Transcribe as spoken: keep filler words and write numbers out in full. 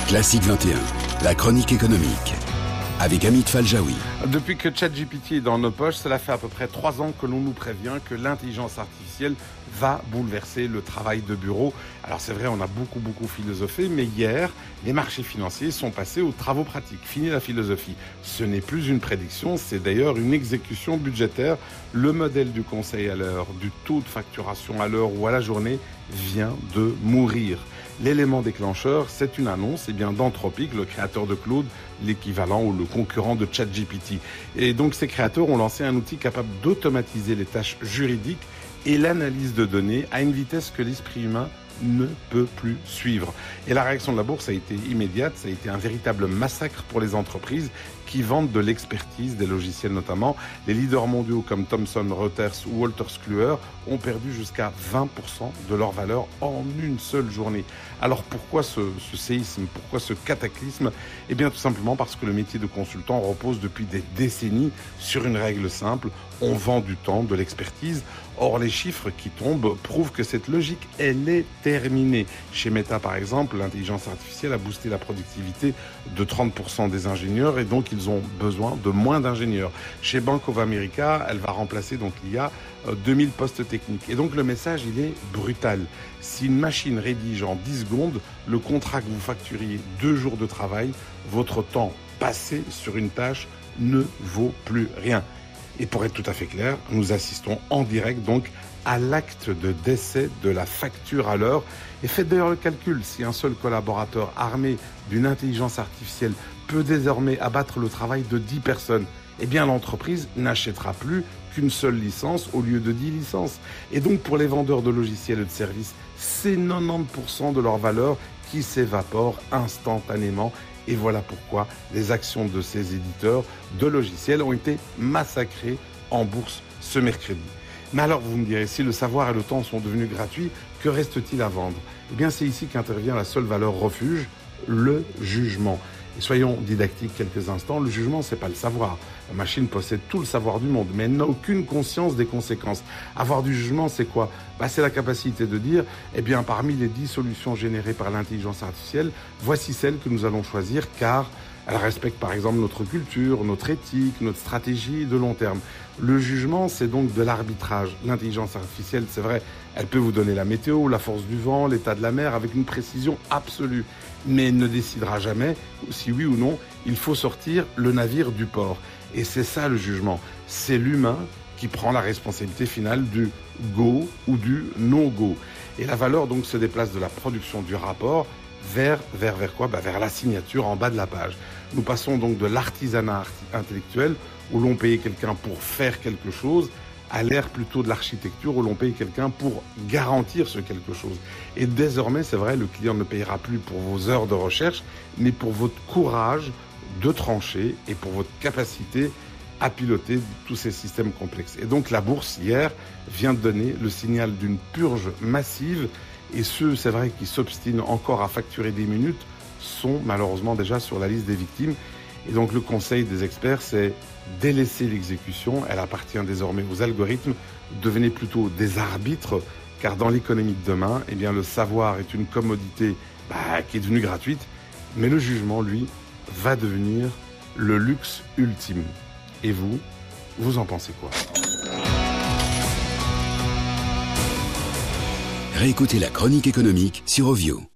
Classique vingt et un, la chronique économique, avec Amit Faljaoui. Depuis que ChatGPT est dans nos poches, cela fait à peu près trois ans que l'on nous prévient que l'intelligence artificielle va bouleverser le travail de bureau. Alors c'est vrai, on a beaucoup beaucoup philosophé, mais hier, les marchés financiers sont passés aux travaux pratiques. Fini la philosophie. Ce n'est plus une prédiction, c'est d'ailleurs une exécution budgétaire. Le modèle du conseil à l'heure, du taux de facturation à l'heure ou à la journée vient de mourir. L'élément déclencheur, c'est une annonce eh bien, d'Anthropic, le créateur de Claude, l'équivalent ou le concurrent de ChatGPT. Et donc ces créateurs ont lancé un outil capable d'automatiser les tâches juridiques et l'analyse de données à une vitesse que l'esprit humain ne peut plus suivre. Et la réaction de la bourse a été immédiate, ça a été un véritable massacre pour les entreprises qui vendent de l'expertise, des logiciels notamment. Les leaders mondiaux comme Thomson Reuters ou Wolters Kluwer ont perdu jusqu'à vingt pour cent de leur valeur en une seule journée. Alors pourquoi ce, ce séisme, pourquoi ce cataclysme ? Eh bien tout simplement parce que le métier de consultant repose depuis des décennies sur une règle simple, on vend du temps, de l'expertise. Or les chiffres qui tombent prouvent que cette logique, elle est terminée. Chez Meta par exemple, l'intelligence artificielle a boosté la productivité de trente pour cent des ingénieurs et donc ils ont besoin de moins d'ingénieurs. Chez Bank of America, elle va remplacer donc l'I A deux mille postes techniques. Et donc le message, il est brutal. Si une machine rédige en dix secondes, le contrat que vous facturiez deux jours de travail, votre temps passé sur une tâche ne vaut plus rien. Et pour être tout à fait clair, nous assistons en direct donc à l'acte de décès de la facture à l'heure. Et faites d'ailleurs le calcul, si un seul collaborateur armé d'une intelligence artificielle peut désormais abattre le travail de dix personnes, eh bien l'entreprise n'achètera plus qu'une seule licence au lieu de dix licences. Et donc pour les vendeurs de logiciels et de services, c'est quatre-vingt-dix pour cent de leur valeur qui s'évapore instantanément. Et voilà pourquoi les actions de ces éditeurs de logiciels ont été massacrées en bourse ce mercredi. Mais alors vous me direz, si le savoir et le temps sont devenus gratuits, que reste-t-il à vendre ? Eh bien c'est ici qu'intervient la seule valeur refuge, le jugement. Et soyons didactiques quelques instants, le jugement, c'est pas le savoir. La machine possède tout le savoir du monde, mais elle n'a aucune conscience des conséquences. Avoir du jugement, c'est quoi ? Bah, c'est la capacité de dire, eh bien, parmi les dix solutions générées par l'intelligence artificielle, voici celle que nous allons choisir, car elle respecte par exemple notre culture, notre éthique, notre stratégie de long terme. Le jugement, c'est donc de l'arbitrage. L'intelligence artificielle, c'est vrai, elle peut vous donner la météo, la force du vent, l'état de la mer avec une précision absolue. Mais elle ne décidera jamais si oui ou non il faut sortir le navire du port. Et c'est ça le jugement. C'est l'humain qui prend la responsabilité finale du go ou du no-go. Et la valeur donc se déplace de la production du rapport vers, vers, vers quoi ? Bah, vers la signature en bas de la page. Nous passons donc de l'artisanat intellectuel où l'on payait quelqu'un pour faire quelque chose à l'ère plutôt de l'architecture où l'on paye quelqu'un pour garantir ce quelque chose. Et désormais, c'est vrai, le client ne payera plus pour vos heures de recherche, mais pour votre courage de trancher et pour votre capacité à piloter tous ces systèmes complexes. Et donc la bourse, hier, vient de donner le signal d'une purge massive. Et ceux, c'est vrai, qui s'obstinent encore à facturer des minutes sont malheureusement déjà sur la liste des victimes. Et donc le conseil des experts, c'est délaisser l'exécution. Elle appartient désormais aux algorithmes. Devenez plutôt des arbitres, car dans l'économie de demain, eh bien, le savoir est une commodité bah, qui est devenue gratuite, mais le jugement, lui, va devenir le luxe ultime. Et vous, vous en pensez quoi ? Réécoutez la chronique économique sur Ovio.